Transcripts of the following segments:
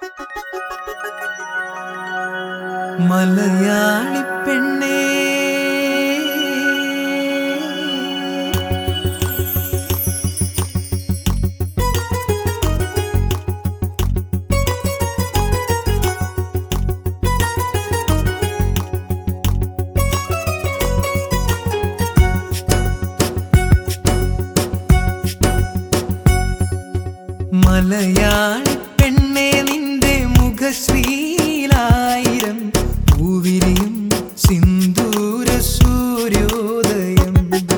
മലയാളി പെണ്ണേ മലയാളി പെണ്ണേ നിന്റെ മുഖശ്രീലായിരം പൂവിരിയും സിന്ദൂര സൂര്യോദയം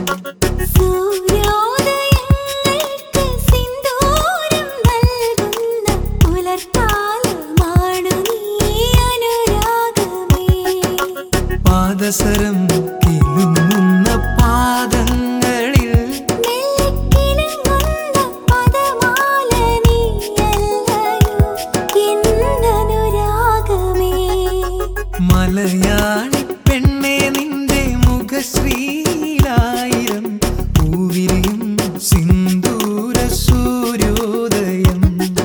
സൂര്യോദയങ്ങൾക്ക് സിന്ദൂരം നൽകുന്ന പുലർക്കാലമാണു നീ അനുരാഗമേ പാദസരം കിലുങ്ങുന്ന പാദങ്ങളിൽ നെല്ലിക്കിലുങ്ങുന്ന പദമാല നീയല്ലയോ എന്നനുരാഗമേ മലയാളി പെണ്ണേ നിന്റെ മുഖശ്രീലായിരം പൂവിരിയും സിന്ദൂര സൂര്യോദയം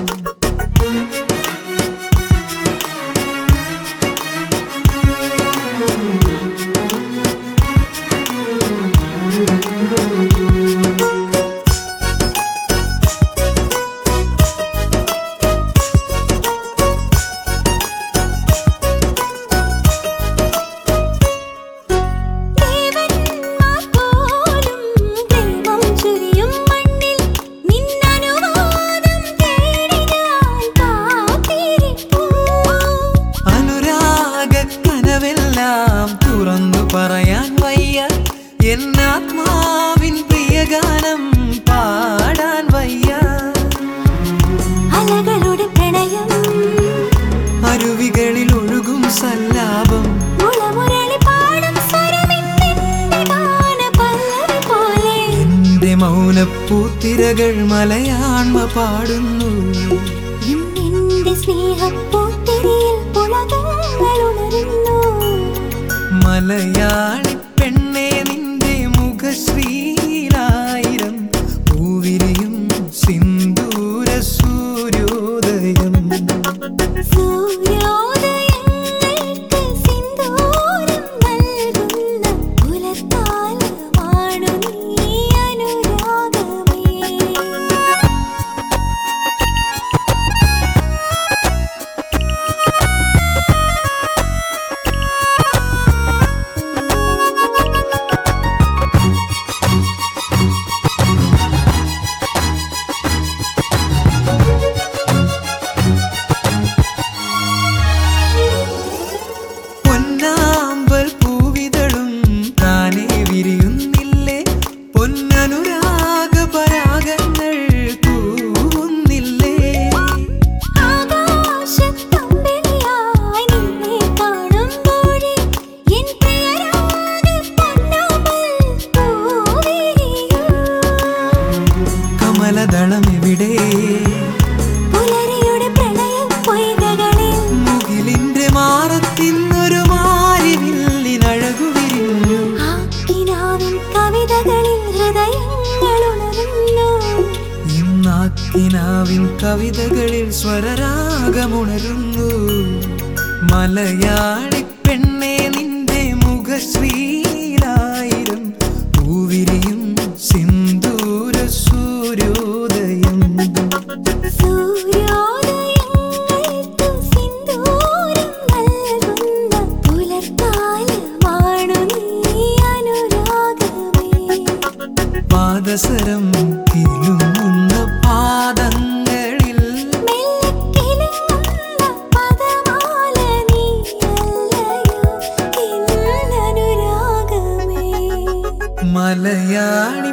ദേവന്മാർ പോലും പ്രേമം ചൊരിയും മണ്ണിൽ നിന്നനുവാദം തേടി ഞാൻ കാത്തിരിപ്പൂ അനുരാഗ കനവെല്ലാം തുറന്നു പറയാൻ വയ്യ എന്നാത്മാവിൻ പ്രിയഗാനം പാടാൻ വയ്യ അലകളുടെ പ്രണയം അരുവികളിൽ ഒഴുകും സല്ലാപം മുളമുരളി പാടും സ്വരമിന്റെ ഗാനപല്ലവി പോലെ എന്റെ മൗനപ്പൂത്തിരകൾ മലയാണ്മ പാടുന്നു ഇന്നെന്റെ സ്നേഹപ്പൂത്തിരിയിൽ പുളകങ്ങൾ ഉണരുന്നു മലയാളി പെണ്ണേ നിന്റെ മുഖശ്രീലായിരം പൂവിരിയും സിന്ദൂര സൂര്യോദയം സൂര്യോദയങ്ങൾക്ക് സിന്ദൂരം നൽകുന്ന പുലർക്കാലമാണു നീ അനുരാഗമേ പൊന്നാമ്പൽ പൂവിതളും താനേ വിരിയുന്നില്ലേ പൊന്നനുരാഗ പരാഗങ്ങൾ പൂവുന്നില്ലേ ആകാശത്തമ്പിളിയായി നിന്നെ കാണുമ്പോഴേ എൻ പ്രിയരാഗ പൊന്നാമ്പൽ പൂവിരിയൂ കമലദളം എവിടെ പുലരിയുടെ പ്രണയം പൊയ്കകളിൽ മുകിലിന്റെ മാറത്തിന്നൊരു മാരിവില്ലിനഴകു വിരിഞ്ഞു ആ കിനാവിൻ കവിതകളിൽ ഹൃദയങ്ങൾ ഉണരുന്നു ഇന്നാക്കിനാവിൻ കവിതകളിൽ സ്വരരാഗമുണരുന്നു മലയാളി പെണ്ണേ നിന്റെ മുഖശ്രീലായിരം പൂവിരിയും സിന്ദൂര സൂര്യോദയം സൂര്യോദയങ്ങൾക്ക് സിന്ദൂരം നൽകുന്ന പുലർക്കാലമാണു നീ അനുരാഗമേ പാദസരം കിലുങ്ങുന്ന പാദങ്ങളിൽ മെല്ലിക്കിലുങ്ങുന്ന പദമാല നീയല്ലയോ എന്നനുരാഗമേ മലയാളി